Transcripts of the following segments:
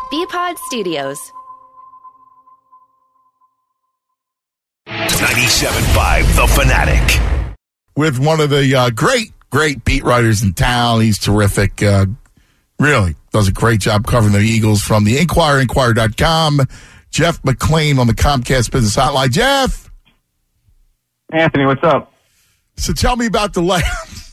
BPod Studios. 97.5 The Fanatic. With one of the great beat writers in town. He's terrific. Really does a great job covering the Eagles from the Inquirer, Inquirer.com. Jeff McLean on the Comcast Business Hotline. Jeff! Anthony, what's up? So tell me about the layup.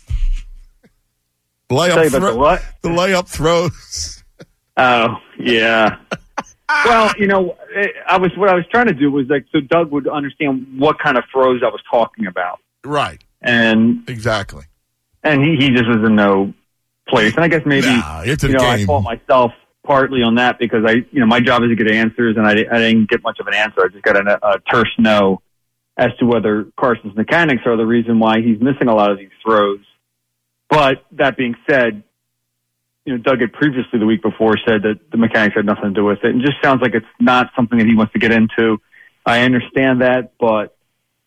What? The layup throws. Oh, yeah. Well, what I was trying to do was so Doug would understand what kind of throws I was talking about. Right. And exactly. And he just was in no place. And I guess maybe I fault myself partly on that because my job is to get answers, and I didn't get much of an answer. I just got a terse no as to whether Carson's mechanics are the reason why he's missing a lot of these throws. But that being said, Doug had previously the week before said that the mechanics had nothing to do with it, and just sounds like it's not something that he wants to get into. I understand that, but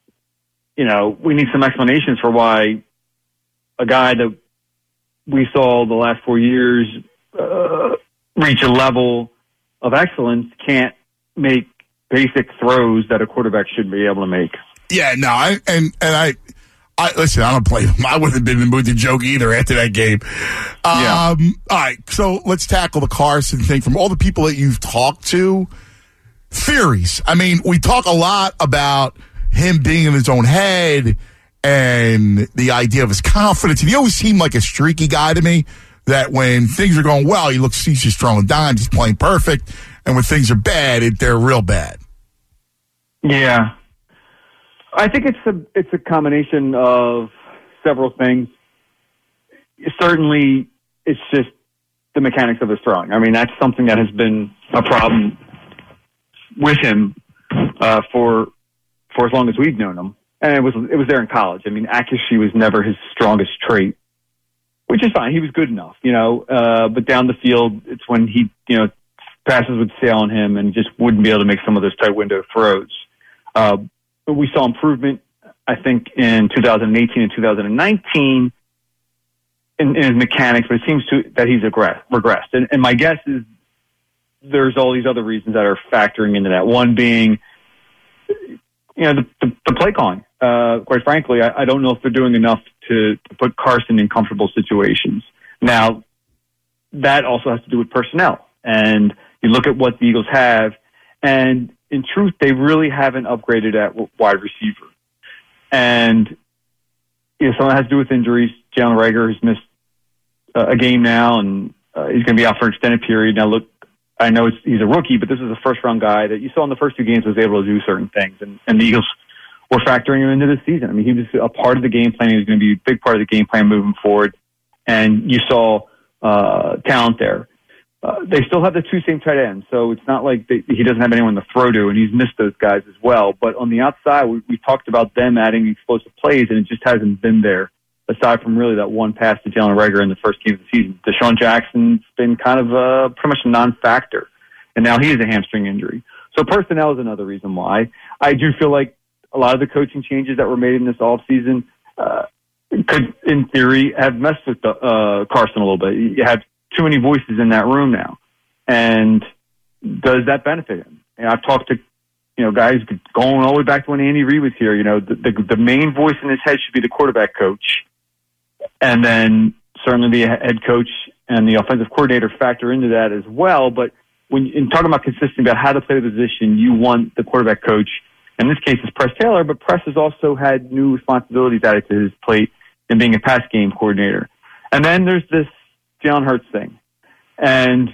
we need some explanations for why a guy that we saw the last 4 years reach a level of excellence can't make basic throws that a quarterback should be able to make. Yeah, no, I listen, I don't play them. I wouldn't have been in the mood to joke either after that game. All right, so let's tackle the Carson thing. From all the people that you've talked to, theories. I mean, we talk a lot about him being in his own head and the idea of his confidence. And he always seemed like a streaky guy to me, that when things are going well, he's just throwing dimes, he's playing perfect. And when things are bad, they're real bad. Yeah. I think it's a combination of several things. Certainly, it's just the mechanics of his throwing. I mean, that's something that has been a problem with him for as long as we've known him, and it was there in college. I mean, accuracy was never his strongest trait, which is fine. He was good enough, but down the field, it's when he, passes would sail on him and just wouldn't be able to make some of those tight window throws. But we saw improvement, I think, in 2018 and 2019 in his mechanics, but it seems that he's regressed. And my guess is there's all these other reasons that are factoring into that. One being, the play calling. Quite frankly, I don't know if they're doing enough to put Carson in comfortable situations. Now, that also has to do with personnel. And you look at what the Eagles have, and in truth, they really haven't upgraded at wide receiver. And some of that has to do with injuries. Jalen Reagor has missed a game now, and he's going to be out for an extended period. Now, look, I know he's a rookie, but this is a first-round guy that you saw in the first two games was able to do certain things, and the Eagles were factoring him into the season. I mean, he was a part of the game plan. He was going to be a big part of the game plan moving forward, and you saw talent there. They still have the two same tight ends, so it's not like he doesn't have anyone to throw to, and he's missed those guys as well. But on the outside, we talked about them adding explosive plays, and it just hasn't been there, aside from really that one pass to Jalen Reagor in the first game of the season. Deshaun Jackson's been kind of pretty much a non-factor, and now he has a hamstring injury. So personnel is another reason why. I do feel like a lot of the coaching changes that were made in this offseason could, in theory, have messed with Carson a little bit. You have too many voices in that room now. And does that benefit him? And I've talked to, guys going all the way back to when Andy Reid was here. The main voice in his head should be the quarterback coach. And then certainly the head coach and the offensive coordinator factor into that as well. But when in talking about consistency about how to play the position, you want the quarterback coach. In this case, it's Press Taylor, but Press has also had new responsibilities added to his plate in being a pass game coordinator. And then there's this Jalen Hurts thing. And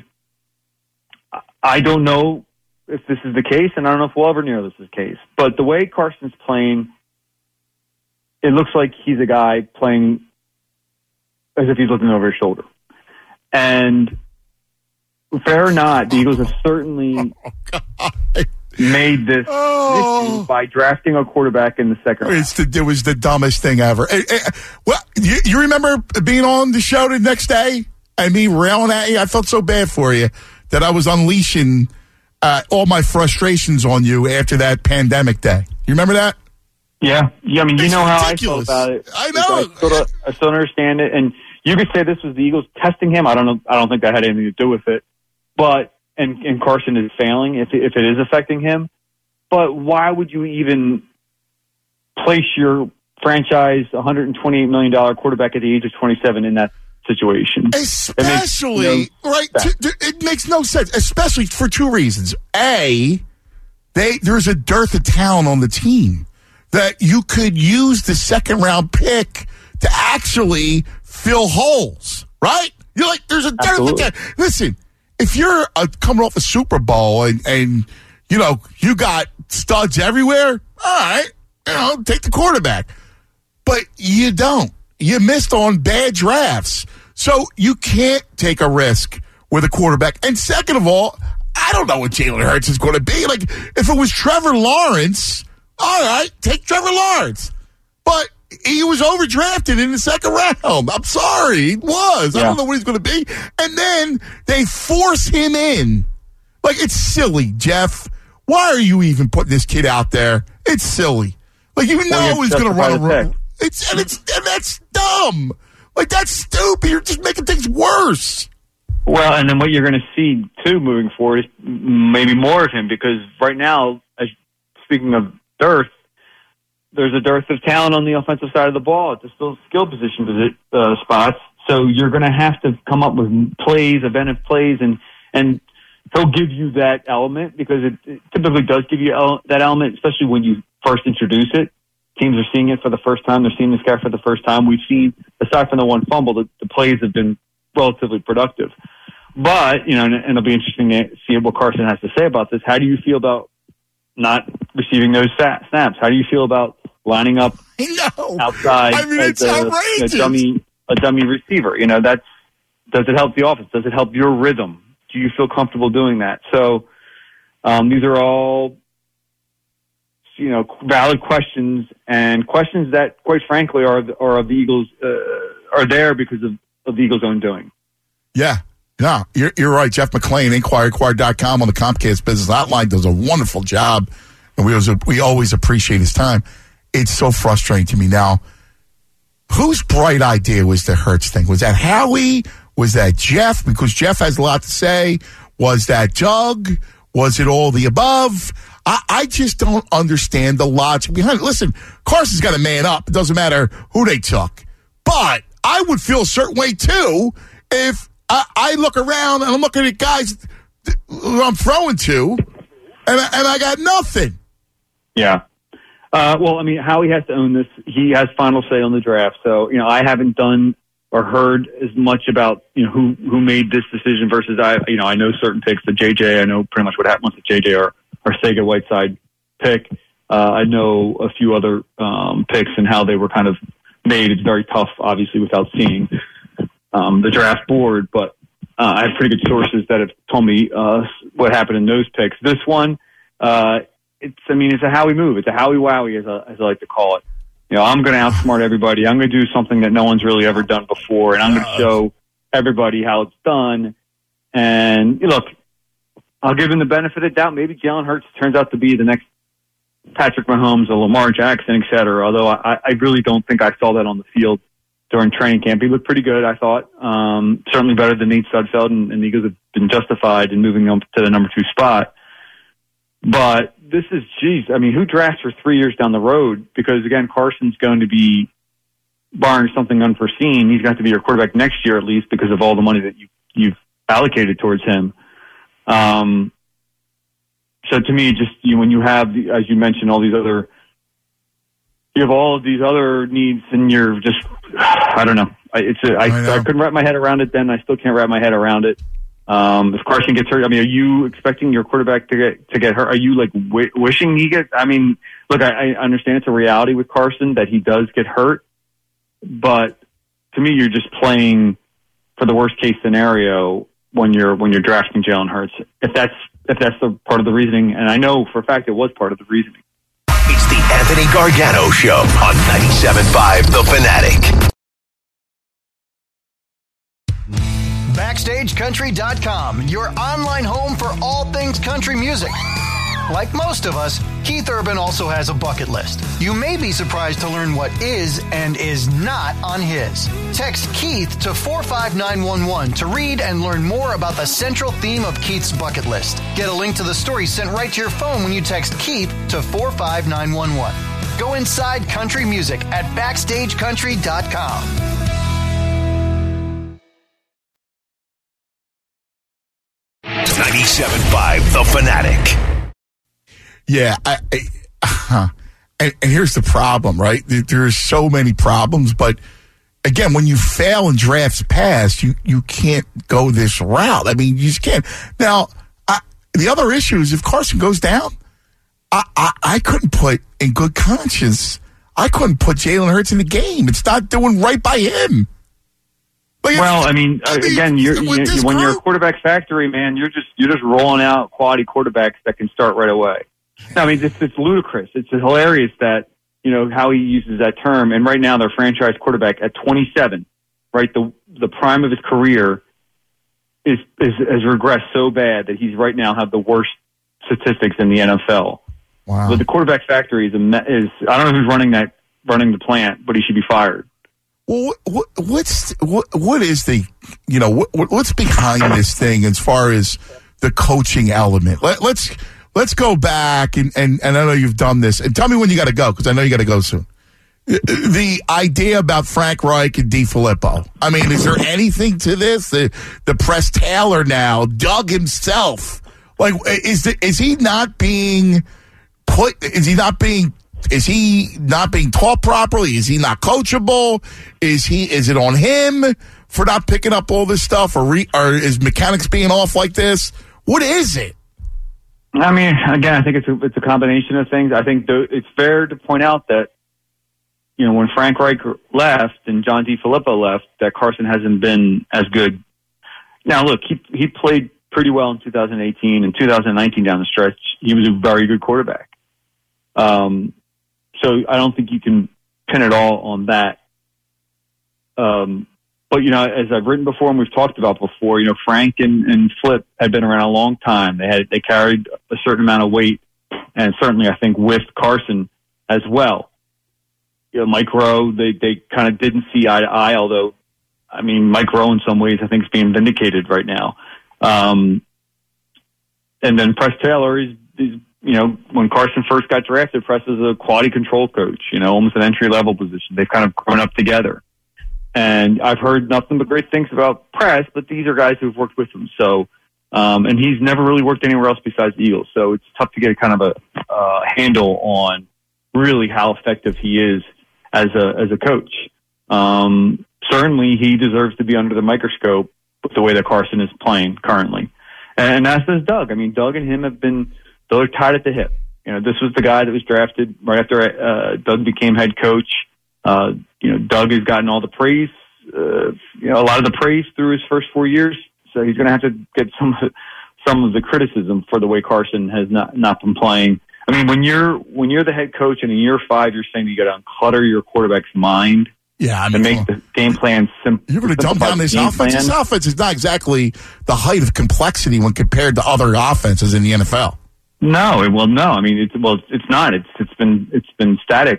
I don't know if this is the case, and I don't know if we'll ever know this is the case. But the way Carson's playing, it looks like he's a guy playing as if he's looking over his shoulder. And fair or not, the Eagles have certainly made this issue by drafting a quarterback in the second round. It was the dumbest thing ever. Well, you remember being on the show the next day and me railing at you? I felt so bad for you that I was unleashing all my frustrations on you after that pandemic day. You remember that? Yeah. I mean, it's how ridiculous. I felt about it. I know. I still understand it. And you could say this was the Eagles testing him. I don't know. I don't think that had anything to do with it. But and Carson is failing, if it is affecting him. But why would you even place your franchise $128 million quarterback at the age of 27 in that situation? Especially, it makes no sense, especially for two reasons. A, there's a dearth of talent on the team that you could use the second-round pick to actually fill holes, right? You're like, there's a dearth of talent. Listen, if you're coming off a Super Bowl and you got studs everywhere, all right, take the quarterback. But you don't. You missed on bad drafts. So you can't take a risk with a quarterback. And second of all, I don't know what Jalen Hurts is going to be. Like, if it was Trevor Lawrence, all right, take Trevor Lawrence. But he was overdrafted in the second round. I'm sorry, he was. Yeah. I don't know what he's going to be. And then they force him in. Like, it's silly, Jeff. Why are you even putting this kid out there? It's silly. Like, you know he's going to run a run. And that's dumb. Like, that's stupid. You're just making things worse. Well, and then what you're going to see, too, moving forward is maybe more of him, because right now, speaking of dearth, there's a dearth of talent on the offensive side of the ball at the skill position spots. So you're going to have to come up with inventive plays, and he'll give you that element, because it typically does give you that element, especially when you first introduce it. Teams are seeing it for the first time. They're seeing this guy for the first time. We've seen, aside from the one fumble, the plays have been relatively productive. But, and it'll be interesting to see what Carson has to say about this. How do you feel about not receiving those snaps? How do you feel about lining up outside it's outrageous. A dummy receiver? Does it help the offense? Does it help your rhythm? Do you feel comfortable doing that? So these are all, valid questions, and questions that, quite frankly, are of the Eagles, are there because of the Eagles' own doing. Yeah. No, you're right. Jeff McClain, Inquirer.com on the Comcast Business Hotline, does a wonderful job, and we always appreciate his time. It's so frustrating to me now. Whose bright idea was the Hurts thing? Was that Howie? Was that Jeff? Because Jeff has a lot to say. Was that Doug? Was it all the above? I just don't understand the logic behind it. Listen, Carson's got to man up. It doesn't matter who they took. But I would feel a certain way, too, if I look around and I'm looking at guys who I'm throwing to, and I got nothing. Yeah. Well, Howie has to own this. He has final say on the draft. So, I haven't done or heard as much about, who made this decision versus I know certain picks. The JJ, I know pretty much what happened with the JJ or Sega-Whiteside pick. I know a few other picks and how they were kind of made. It's very tough, obviously, without seeing the draft board, but I have pretty good sources that have told me what happened in those picks. This one, it's a Howie move. It's a Howie Wowie, as I like to call it. I'm going to outsmart everybody. I'm going to do something that no one's really ever done before, and I'm going to show everybody how it's done. And look, I'll give him the benefit of the doubt. Maybe Jalen Hurts turns out to be the next Patrick Mahomes or Lamar Jackson, et cetera, although I really don't think I saw that on the field during training camp. He looked pretty good, I thought. Certainly better than Nate Sudfeld, and the Eagles have been justified in moving him to the number 2 spot. But this is, who drafts for 3 years down the road? Because, again, Carson's going to be, barring something unforeseen, he's going to be your quarterback next year at least because of all the money that you've allocated towards him. So to me, just when you have, as you mentioned, you have all of these other needs, and you're just, I don't know. I couldn't wrap my head around it then. I still can't wrap my head around it. If Carson gets hurt, are you expecting your quarterback to get hurt? Are you wishing he gets? Look, I understand it's a reality with Carson that he does get hurt, but to me, you're just playing for the worst case scenario when you're drafting Jalen Hurts. If that's the part of the reasoning, and I know for a fact it was part of the reasoning. It's the Anthony Gargano Show on 97.5 The Fanatic. BackstageCountry.com, your online home for all things country music. Like most of us, Keith Urban also has a bucket list. You may be surprised to learn what is and is not on his. Text Keith to 45911 to read and learn more about the central theme of Keith's bucket list. Get a link to the story sent right to your phone when you text Keith to 45911. Go inside country music at BackstageCountry.com. 97.5 The Fanatic. Yeah, and here's the problem, right? There's so many problems, but again, when you fail in drafts past, you can't go this route. I mean, you just can't. Now, the other issue is if Carson goes down, I couldn't put in good conscience, I couldn't put Jalen Hurts in the game. It's not doing right by him. Well, I mean, again, when you're a quarterback factory, man, you're just rolling out quality quarterbacks that can start right away. I mean, it's ludicrous. It's hilarious that, how he uses that term. And right now, their franchise quarterback at 27, right, the prime of his career has regressed so bad that he's right now have the worst statistics in the NFL. Wow. But the quarterback factory is I don't know who's running the plant, but he should be fired. Well, what is the, what's behind this thing as far as the coaching element? Let's go back and I know you've done this, and tell me when you got to go, because I know you got to go soon. The idea about Frank Reich and DeFilippo. I mean, is there anything to this? The Press Taylor now, Doug himself. Like, is he not being put? Is he not being taught properly? Is he not coachable? Is it on him for not picking up all this stuff, or is mechanics being off like this? What is it? I mean, again, I think it's a combination of things. I think it's fair to point out that, when Frank Reich left and John DeFilippo left, that Carson hasn't been as good. Now, look, he played pretty well in 2018 and 2019 down the stretch. He was a very good quarterback. So I don't think you can pin it all on that. But, as I've written before and we've talked about before, Frank and Flip had been around a long time. They carried a certain amount of weight, and certainly I think with Carson as well. Mike Rowe, they kind of didn't see eye to eye, although, I mean, Mike Rowe in some ways I think is being vindicated right now. And then Press Taylor is when Carson first got drafted, Press is a quality control coach, almost an entry-level position. They've kind of grown up together. And I've heard nothing but great things about Press, but these are guys who've worked with him. So, and he's never really worked anywhere else besides the Eagles. So it's tough to get kind of a handle on really how effective he is as a coach. Certainly he deserves to be under the microscope with the way that Carson is playing currently. And as does Doug. I mean, Doug and him they're tied at the hip. This was the guy that was drafted right after Doug became head coach. Doug has gotten all the praise, a lot of the praise through his first 4 years. So he's going to have to get some of the criticism for the way Carson has not been playing. I mean, when you're the head coach and in year 5, you're saying you got to unclutter your quarterback's mind. Yeah, to make the game plan simple. You're going to dumb down this offense. This offense is not exactly the height of complexity when compared to other offenses in the NFL. No. I mean, it's not. It's been static.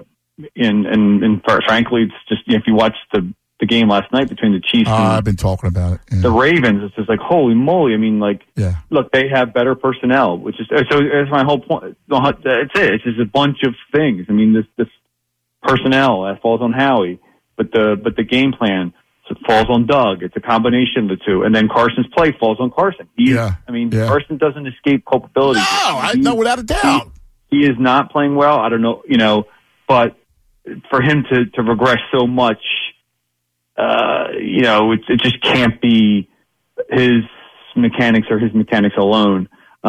And frankly, it's just, if you watch the game last night between the Chiefs and I've been talking about it. Yeah. The Ravens, it's just like, holy moly. I mean, look, they have better personnel, which is, so that's my whole point. That's it. It's just a bunch of things. I mean, this personnel that falls on Howie, but the game plan falls on Doug. It's a combination of the two. And then Carson's play falls on Carson. Carson doesn't escape culpability. No, without a doubt. He is not playing well. I don't know, but for him to regress so much, it just can't be his mechanics alone.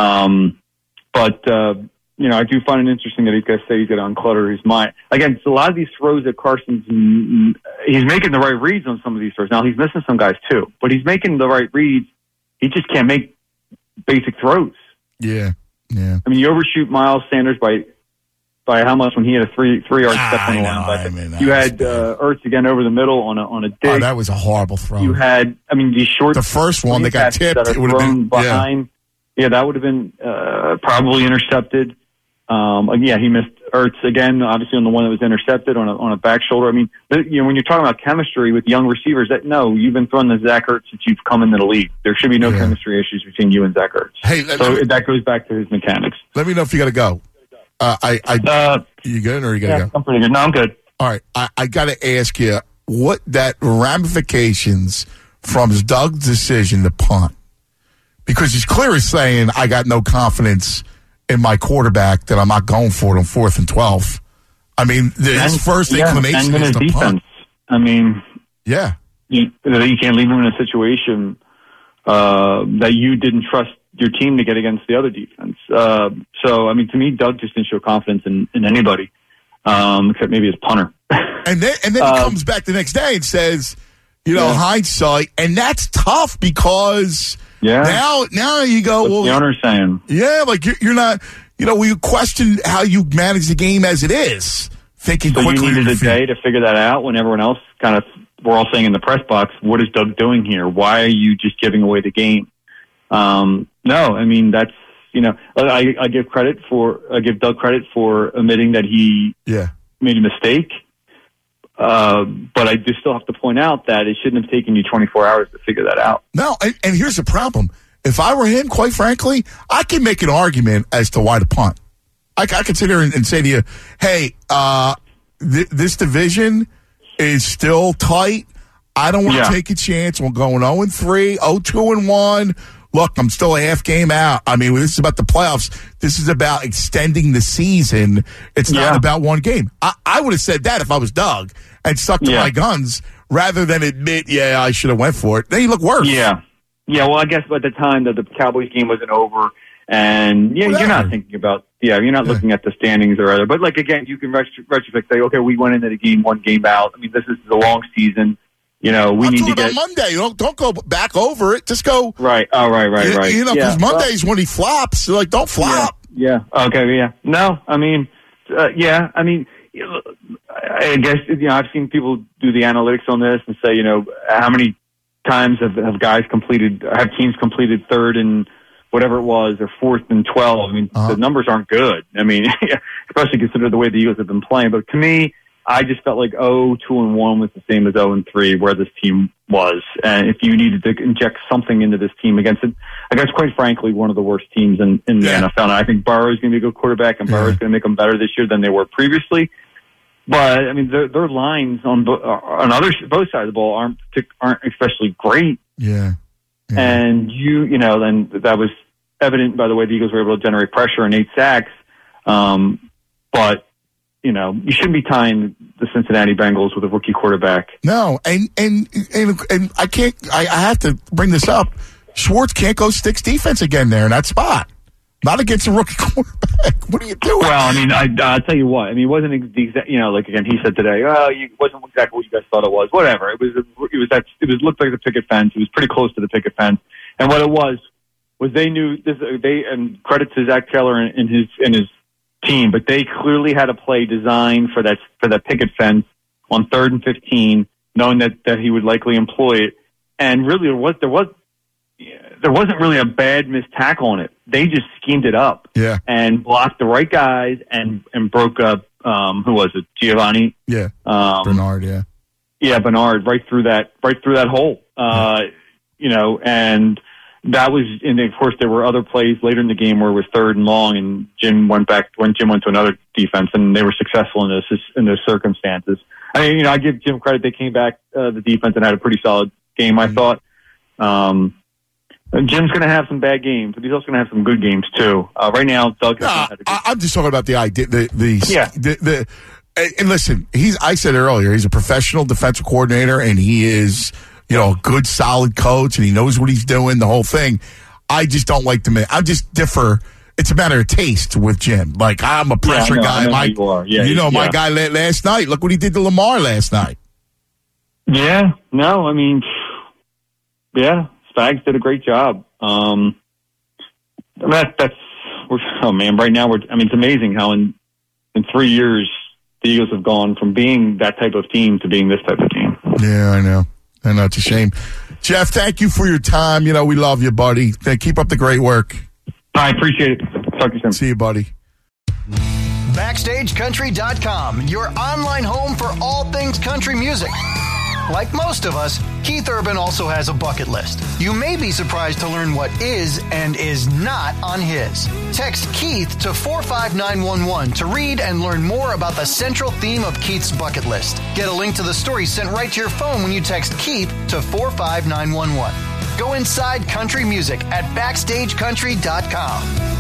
I do find it interesting that he's got to say he's got to unclutter his mind. Again, it's a lot of these throws that he's making the right reads on some of these throws. Now, he's missing some guys too, but he's making the right reads. He just can't make basic throws. Yeah. I mean, you overshoot Miles Sanders by how much when he had a 3-yard step on the line. You had Ertz again over the middle on a dig. Oh, that was a horrible throw. You had, these short. The first one that got tipped. That are thrown behind. Yeah, that would have been probably intercepted. He missed Ertz again, obviously on the one that was intercepted on a back shoulder. I mean, when you're talking about chemistry with young receivers, you've been throwing to Zach Ertz since you've come into the league. There should be no chemistry issues between you and Zach Ertz. Hey, that goes back to his mechanics. Let me know if you got to go. You good or you got to go? I'm pretty good. No, I'm good. All right. I got to ask you what that ramifications from Doug's decision to punt. Because he's clearly saying, I got no confidence in my quarterback that I'm not going for it on 4th and 12. I mean, his first inclination is to punt. I mean, you can't leave him in a situation that you didn't trust your team to get against the other defense. So, I mean, to me, Doug just didn't show confidence in anybody, except maybe his punter. And then he comes back the next day and says, hindsight, and that's tough because now you go, well, the owner's saying, you're not, we question how you manage the game as it is, thinking so quickly. You needed a day to figure that out when everyone else we're all saying in the press box, what is Doug doing here? Why are you just giving away the game? No, I mean, that's, I give Doug credit for admitting that he made a mistake. But I do still have to point out that it shouldn't have taken you 24 hours to figure that out. No, and here's the problem. If I were him, quite frankly, I can make an argument as to why to punt. I could sit here and say to you, hey, this division is still tight. I don't want to take a chance. We're going 0-3, 0-2-1. Look, I'm still a half game out. I mean, this is about the playoffs. This is about extending the season. It's not about one game. I would have said that if I was Doug and stuck to my guns rather than admit, I should have went for it. Then you look worse. Yeah. Well, I guess at the time that the Cowboys game wasn't over, and you're not thinking about, you're not looking at the standings or other. But like again, you can retrospect, say, okay, we went into the game one game out. I mean, this is a long season. We need to get on Monday. Don't go back over it. Just go right. Oh, right. Because Monday's when he flops. Like, don't flop. Yeah. Okay. Yeah. No. I mean, I mean, I guess I've seen people do the analytics on this and say, how many times have teams completed 3rd and whatever it was, or 4th and 12. I mean, the numbers aren't good. I mean, especially consider the way the Eagles have been playing. But to me, I just felt like 2-1 was the same as 0-3 where this team was. And if you needed to inject something into this team against it, I guess quite frankly, one of the worst temes in the NFL. And I think Burrow is going to be a good quarterback, and Burrow is going to make them better this year than they were previously. But I mean, their lines on both sides of the ball aren't especially great. Yeah. And then that was evident by the way the Eagles were able to generate pressure and 8 sacks. But you shouldn't be tying the Cincinnati Bengals with a rookie quarterback. No, and I can't. I have to bring this up. Schwartz can't go sticks defense again there in that spot. Not against a rookie quarterback. What are you doing? Well, I mean, I'll tell you what. I mean, it wasn't the exact. Like again, he said today, it wasn't exactly what you guys thought it was. Whatever. It looked like the picket fence. It was pretty close to the picket fence. And what it was they knew this. And credit to Zach Taylor and his team, but they clearly had a play designed for that picket fence on 3rd and 15, knowing that he would likely employ it. And really, there wasn't really a bad missed tackle on it. They just schemed it up, and blocked the right guys and broke up. Who was it? Giovanni? Yeah, Bernard. Yeah, Bernard right through that hole. And that was, and of course there were other plays later in the game where it was 3rd and long, and Jim went to another defense, and they were successful in those circumstances. I mean, I give Jim credit; they came back the defense and had a pretty solid game. I thought. Jim's going to have some bad games, but he's also going to have some good games too. Right now, Doug. I'm just talking about the idea. And listen, I said earlier, he's a professional defensive coordinator, and he is. A good, solid coach, and he knows what he's doing, the whole thing. I just don't like the I just differ. It's a matter of taste with Jim. Like, I'm a pressure guy. My guy last night. Look what he did to Lamar last night. Yeah. No, I mean, Spags did a great job. Right now it's amazing how in 3 years the Eagles have gone from being that type of team to being this type of team. Yeah, I know. I know, it's a shame. Jeff, thank you for your time. We love you, buddy. Keep up the great work. I appreciate it. Talk to you soon. See you, buddy. BackstageCountry.com, your online home for all things country music. Like most of us, Keith Urban also has a bucket list. You may be surprised to learn what is and is not on his. Text Keith to 45911 to read and learn more about the central theme of Keith's bucket list. Get a link to the story sent right to your phone when you text Keith to 45911. Go inside country music at BackstageCountry.com.